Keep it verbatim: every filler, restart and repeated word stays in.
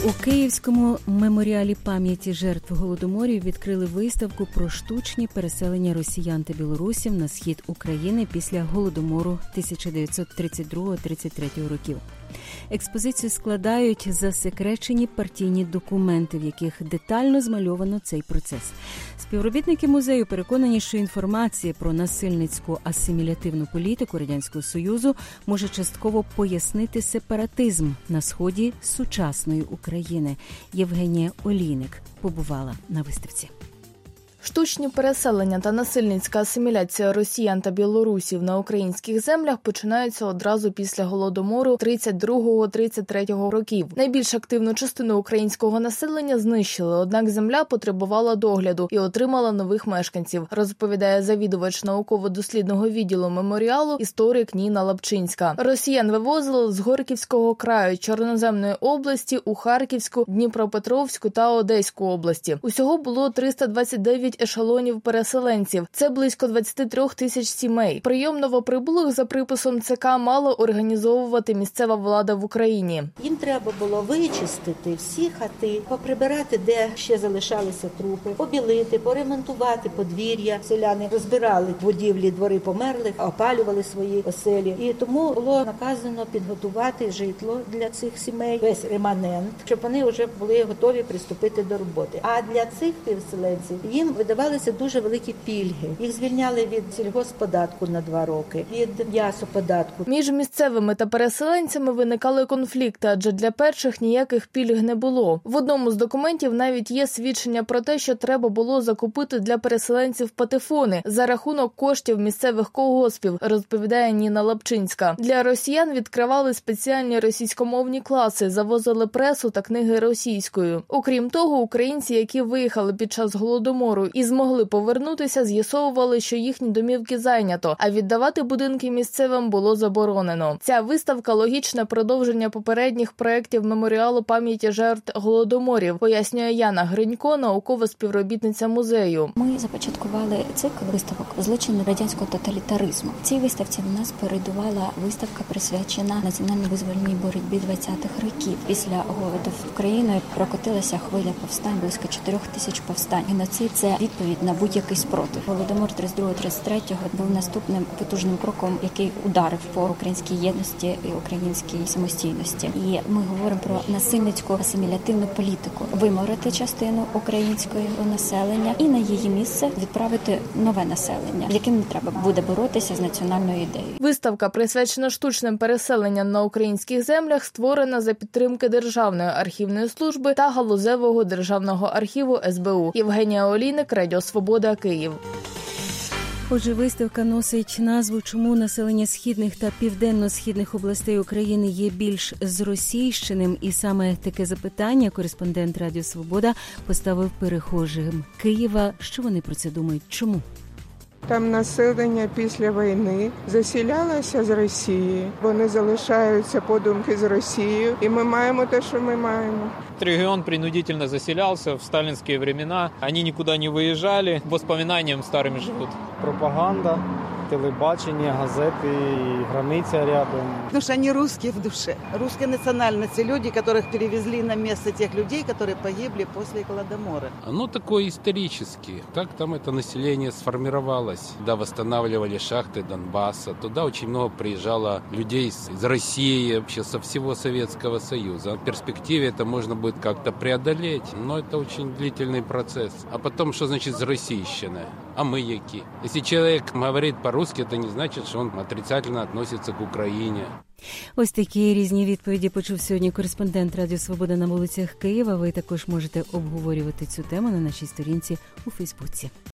У Київському меморіалі пам'яті жертв Голодоморів відкрили виставку про штучні переселення росіян та білорусів на схід України після Голодомору тисяча дев'ятсот тридцять другого - тридцять третього років. Експозицію складають засекречені партійні документи, в яких детально змальовано цей процес. Співробітники музею переконані, що інформація про насильницьку асимілятивну політику Радянського Союзу може частково пояснити сепаратизм на сході сучасної України. Євгенія Олійник побувала на виставці. Штучні переселення та насильницька асиміляція росіян та білорусів на українських землях починаються одразу після Голодомору тридцять другого - тридцять третього років. Найбільш активну частину українського населення знищили, однак земля потребувала догляду і отримала нових мешканців, розповідає завідувач науково-дослідного відділу меморіалу історик Ніна Лапчинська. Росіян вивозили з Горківського краю, Чорноземної області у Харківську, Дніпропетровську та Одеську області. Усього було триста двадцять дев'ять ешелонів переселенців. Це близько двадцять три тисяч сімей. Прийом новоприбулих за приписом ЦК мала організовувати місцева влада в Україні. Їм треба було вичистити всі хати, поприбирати, де ще залишалися трупи, побілити, поремонтувати подвір'я. Селяни розбирали будівлі, двори померлих, опалювали свої оселі. І тому було наказано підготувати житло для цих сімей, весь реманент, щоб вони вже були готові приступити до роботи. А для цих переселенців їм видавалися дуже великі пільги. Їх звільняли від сільгоспподатку на два роки, від м'ясоподатку. Між місцевими та переселенцями виникали конфлікти, адже для перших ніяких пільг не було. В одному з документів навіть є свідчення про те, що треба було закупити для переселенців патефони за рахунок коштів місцевих колгоспів, розповідає Ніна Лапчинська. Для росіян відкривали спеціальні російськомовні класи, завозили пресу та книги російською. Окрім того, українці, які виїхали під час Голодомору і змогли повернутися, з'ясовували, що їхні домівки зайнято, а віддавати будинки місцевим було заборонено. Ця виставка – логічне продовження попередніх проєктів меморіалу пам'яті жертв Голодоморів, пояснює Яна Гринько, наукова співробітниця музею. Ми започаткували цикл виставок «Злочини радянського тоталітаризму». В цій виставці в нас передувала виставка, присвячена національно-визвольній боротьбі двадцятих років. Після голоду Україною прокотилася хвиля повстань, близько чотирьох тисяч повстань. Геноцид – це відповідь на будь-який спротив. Голодомор тридцять другого - тридцять третього був наступним потужним кроком, який ударив по українській єдності і українській самостійності. І ми говоримо про насильницьку асимілятивну політику. Виморити частину українського населення і на її місце відправити нове населення, з яким не треба буде боротися з національною ідеєю. Виставка, присвячена штучним переселенням на українських землях, створена за підтримки Державної архівної служби та Галузевого державного архіву ес бе у. Євгенія Олійник, Радіо Свобода, Київ. Отже, виставка носить назву «Чому населення східних та південно-східних областей України є більш зросійщеним?» І саме таке запитання кореспондент Радіо Свобода поставив перехожим Києва. Що вони про це думають? Чому? Там населення після війни засілялося з Росії. Вони залишаються подумки з Росією. І ми маємо те, що ми маємо. Регион принудительно заселялся в сталинские времена. Они никуда не выезжали, воспоминаниям старыми живут. Пропаганда, телебачення, газети, і границя рядом. Потому что они русские в душе. Русские национальности, люди, которых перевезли на место тех людей, которые погибли после Голодомора. Оно такое историческое. Так там это население сформировалось. Когда восстанавливали шахты Донбасса, туда очень много приезжало людей из России, вообще со всего Советского Союза. В перспективе это можно будет как-то преодолеть, но это очень длительный процесс. А потом, что значит «зросійщина»? А мы які? Если человек говорит по-русски, это не значит, что он отрицательно относится к Україні. Ось такі різні відповіді почув сьогодні кореспондент Радіо Свобода на вулицях Києва. Ви також можете обговорювати цю тему на нашій сторінці у Фейсбуці.